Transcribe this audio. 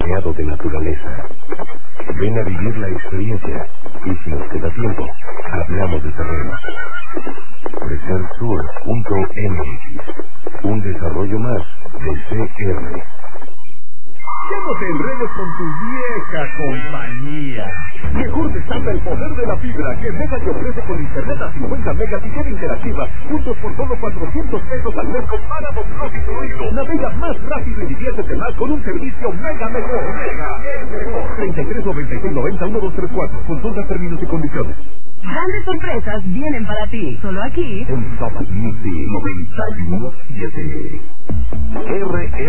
rodeado de naturaleza. Ven a vivir la experiencia y si nos queda tiempo, hablamos de terrenos. Crecersur.mx, un desarrollo más de CR. Ya no te enredes con tu vieja compañía. Mejor desata el poder de la fibra que Mega te ofrece con internet a 50 megas y web interactiva, juntos por solo 400 pesos al mes con Paramount Plus incluido. Navega más rápido y diviértete más con un servicio Mega mejor. Mega es mejor. 33 96 90 1234. Consulta términos y condiciones. Grandes sorpresas vienen para ti. Solo aquí en Top Music 91.7.